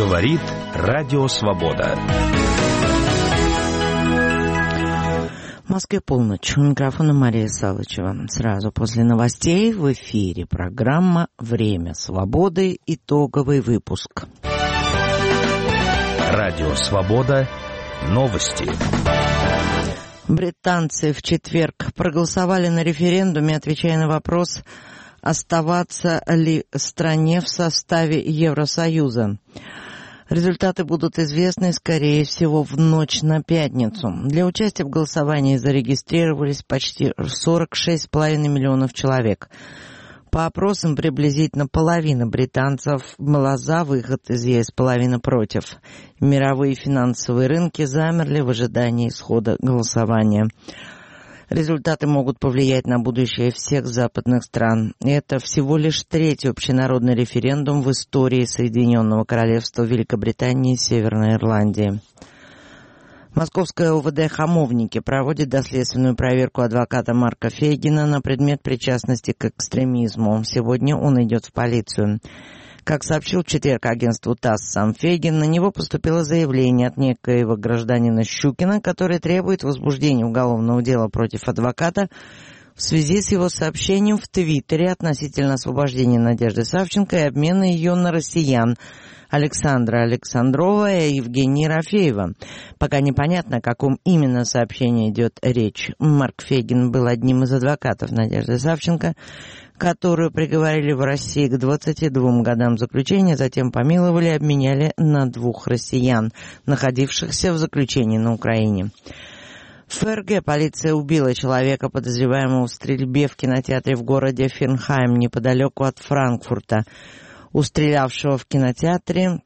Говорит Радио Свобода. В Москве полночь. У микрофона Мария Салычева. Сразу после новостей в эфире программа «Время свободы». Итоговый выпуск. Радио Свобода. Новости. Британцы в четверг проголосовали на референдуме, отвечая на вопрос, оставаться ли стране в составе Евросоюза. Результаты будут известны, скорее всего, в ночь на пятницу. Для участия в голосовании зарегистрировались почти 46,5 миллионов человек. По опросам, приблизительно половина британцев была за выход из ЕС, половина против. Мировые финансовые рынки замерли в ожидании исхода голосования. Результаты могут повлиять на будущее всех западных стран. Это всего лишь третий общенародный референдум в истории Соединенного Королевства Великобритании и Северной Ирландии. Московское ОВД «Хамовники» проводит доследственную проверку адвоката Марка Фейгина на предмет причастности к экстремизму. Сегодня он идет в полицию. Как сообщил в четверг агентству ТАСС сам Фейгин, на него поступило заявление от некоего гражданина Щукина, который требует возбуждения уголовного дела против адвоката в связи с его сообщением в Твиттере относительно освобождения Надежды Савченко и обмена ее на россиян Александра Александрова и Евгения Ерофеева. Пока непонятно, о каком именно сообщении идет речь. Марк Фейгин был одним из адвокатов Надежды Савченко, которую приговорили в России к 22 годам заключения, затем помиловали и обменяли на 2 россиян, находившихся в заключении на Украине. В ФРГ полиция убила человека, подозреваемого в стрельбе в кинотеатре в городе Фернхайм, неподалеку от Франкфурта. У стрелявшего в кинотеатре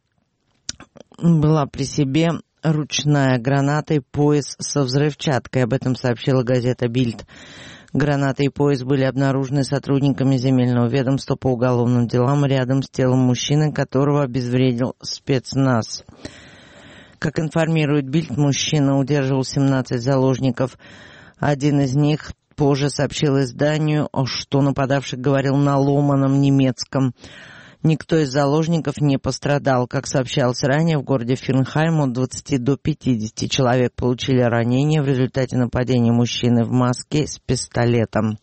была при себе ручная граната и пояс со взрывчаткой. Об этом сообщила газета «Бильд». Граната и пояс были обнаружены сотрудниками земельного ведомства по уголовным делам рядом с телом мужчины, которого обезвредил спецназ. Как информирует «Бильд», мужчина удерживал 17 заложников. Один из них позже сообщил изданию, что нападавший говорил на ломаном немецком. Никто из заложников не пострадал. Как сообщалось ранее, в городе Фернхайм от 20 до 50 человек получили ранения в результате нападения мужчины в маске с пистолетом.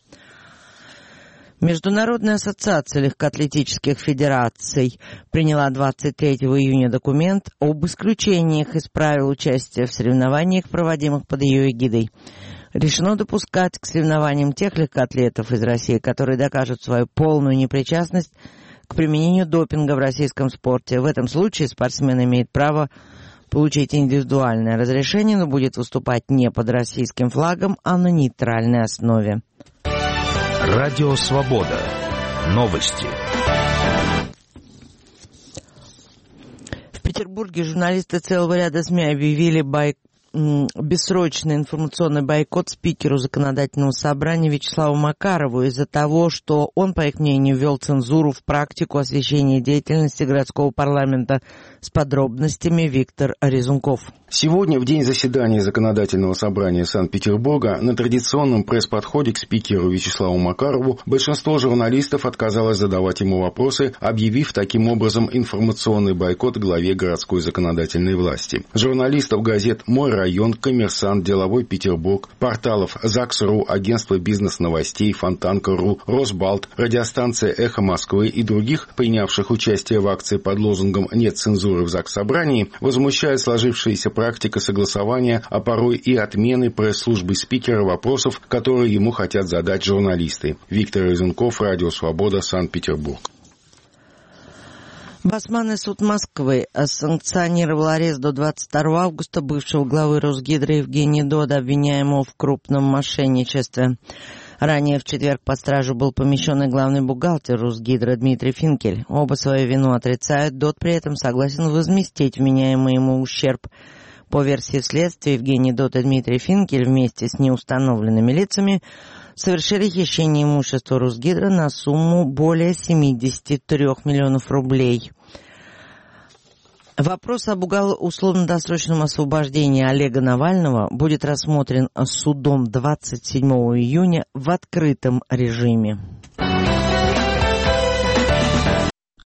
Международная ассоциация легкоатлетических федераций приняла 23 июня документ об исключениях из правил участия в соревнованиях, проводимых под ее эгидой. Решено допускать к соревнованиям тех легкоатлетов из России, которые докажут свою полную непричастность к применению допинга в российском спорте. В этом случае спортсмен имеет право получить индивидуальное разрешение, но будет выступать не под российским флагом, а на нейтральной основе. Радио Свобода. Новости. В Петербурге журналисты целого ряда СМИ объявили бессрочный информационный бойкот спикеру законодательного собрания Вячеславу Макарову из-за того, что он, по их мнению, ввел цензуру в практику освещения деятельности городского парламента. С подробностями Виктор Резунков. Сегодня, в день заседания Законодательного собрания Санкт-Петербурга, на традиционном пресс-подходе к спикеру Вячеславу Макарову большинство журналистов отказалось задавать ему вопросы, объявив таким образом информационный бойкот главе городской законодательной власти. Журналистов газет «Мой район», «Коммерсант», «Деловой Петербург», порталов ЗАГС.ру, агентство бизнес-новостей, Фонтанка.ру, Росбалт, радиостанция «Эхо Москвы» и других, принявших участие в акции под лозунгом «Нет цензуры в Заксобрании», возмущает сложившаяся практика согласования, а порой и отмены пресс-службы спикера вопросов, которые ему хотят задать журналисты. Виктор Резунков, Радио Свобода, Санкт-Петербург. Басманный суд Москвы санкционировал арест до 22 августа бывшего главы Росгидро Евгения Дода, обвиняемого в крупном мошенничестве. Ранее в четверг под стражу был помещен и главный бухгалтер Росгидро Дмитрий Финкель. Оба свою вину отрицают, Дод при этом согласен возместить вменяемый ему ущерб. По версии следствия, Евгений Дод и Дмитрий Финкель вместе с неустановленными лицами совершили хищение имущества Росгидро на сумму более 73 миллионов рублей. Вопрос об условно-досрочном освобождении Олега Навального будет рассмотрен судом 27 июня в открытом режиме.